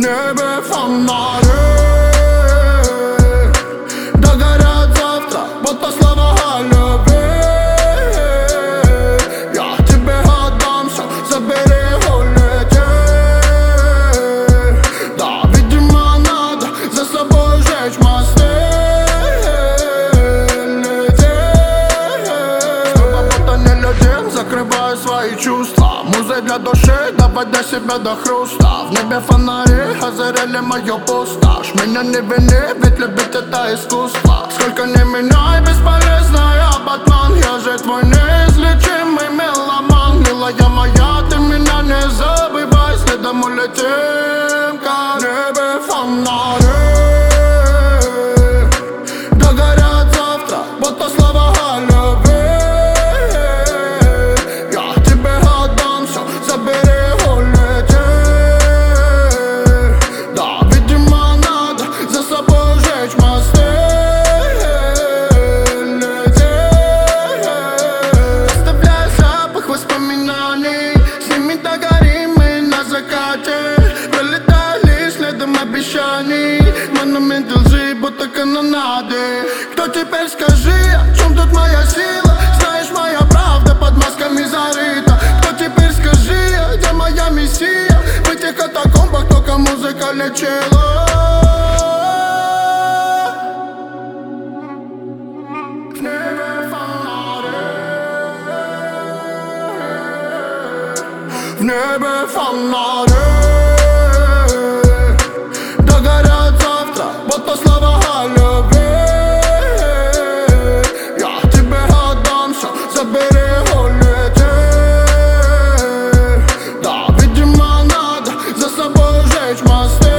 небе фонари догорят завтра, будто слова о любви. Я тебе отдам все, забери, улети. Да, видимо, надо за собой жечь мосты. Закрываю свои чувства музой для души, доводя себя до хруста. В небе фонари озаряли мою пустошь. Меня не вини, ведь любить это искусство. Сколько не меняй, бесполезный обман. Я же твой неизлечимый меломан. Милая моя, ты меня не забывай. Следом улетим, как в небе фонари догорят завтра, будто слова о любви. Монументы лжи, будто канонады. Кто теперь, скажи, о чем тут моя сила? Знаешь, моя правда под масками зарыта. Кто теперь, скажи, где моя миссия? В этих катакомбах только музыка лечила. В небе фонари, в небе фонари догорят завтра, будто слова о любви. Я тебе отдам все, забери, улети. Да, видимо, надо за собой жечь мосты.